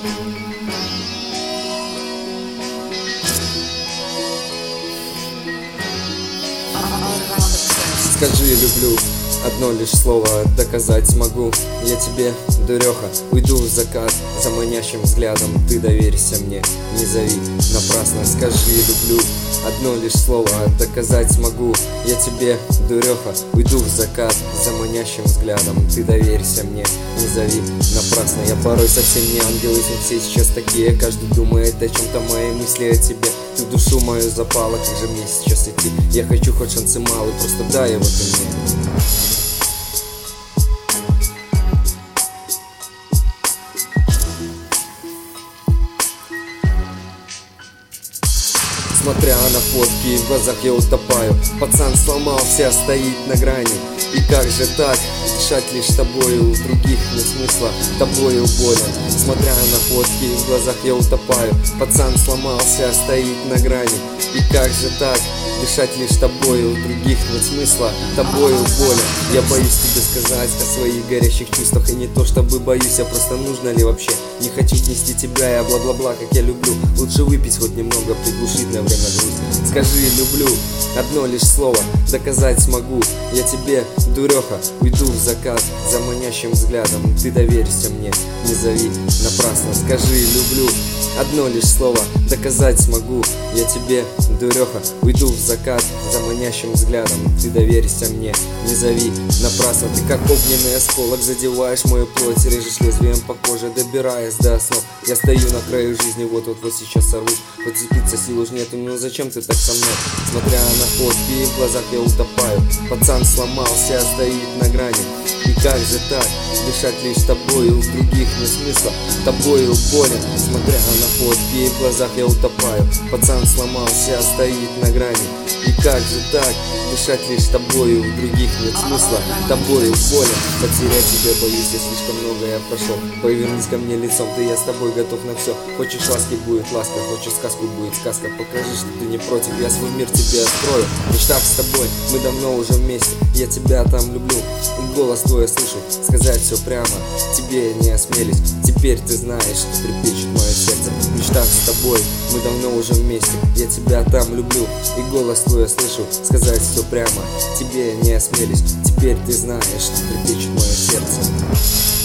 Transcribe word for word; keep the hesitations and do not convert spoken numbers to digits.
Скажи люблю, одно лишь слово доказать смогу. Я тебе, дуреха, уйду в закат за манящим взглядом. Ты доверься мне, не зови напрасно. Скажи люблю, одно лишь слово доказать смогу. Я тебе, дуреха, уйду в закат за манящим взглядом. Ты доверься мне, не зови напрасно. Я порой совсем не ангел, и все сейчас такие. Каждый думает о чем-то, мои мысли о тебе. Ты в душу мою запала, как же мне сейчас идти? Я хочу, хоть шансы малы, просто дай его ты мне. Смотря на фотки, в глазах я утопаю. Пацан сломался, стоит на грани. И как же так, дышать лишь тобою, у других нет смысла, тобою болен. Смотря на фотки, в глазах я утопаю. Пацан сломался, стоит на грани. И как же так, дышать лишь тобою, у других нет смысла, тобою болен. Я боюсь тебе сказать о своих горящих чувствах. И не то чтобы боюсь, а просто нужно ли вообще. Не хочу нести тебя, я бла-бла-бла, как я люблю. Лучше выпить хоть немного, приглушить на время грусть. Скажи люблю, одно лишь слово доказать смогу. Я тебе, дуреха, уйду в закат за манящим взглядом. Ты доверься мне, не зови напрасно. Скажи люблю, одно лишь слово доказать смогу. Я тебе, дуреха, уйду в закат за манящим взглядом. Ты доверься мне, не зови напрасно. Ты как огненный осколок задеваешь мою плоть, режешь лезвием по коже, добираясь до основ. Я стою на краю жизни, вот-вот-вот сейчас сорвусь. Подцепиться сил уж нету, но зачем ты так со мной? Смотря на фотки, в глазах я утопаю. Пацан сломался, стоит на грани. И как же так, дышать лишь тобою, у других нет смысла, тобою болен. Смотря на фотки, в глазах я утопаю. Пацан сломался, стоит на грани. И как же так, дышать лишь тобою, у других нет смысла, тобою болен. Потерять тебя боюсь, я слишком много я прошел. Повернись ко мне лицом, ты я с тобой готов на все. Хочешь ласки, будет ласка, хочешь сказку, будет сказка. Покажи, что ты не против, я свой мир тебе открою. В мечтах с тобой, мы давно уже вместе. Я тебя там люблю, и голос твой я слышу. Сказать все прямо, тебе не осмелись. Теперь ты знаешь, что трепещет мое сердце. В мечтах с тобой, мы давно уже вместе. Я тебя там люблю, и голос твой я слышу. Сказать все прямо, тебе не осмелись. Теперь ты знаешь, что трепещет мое сердце.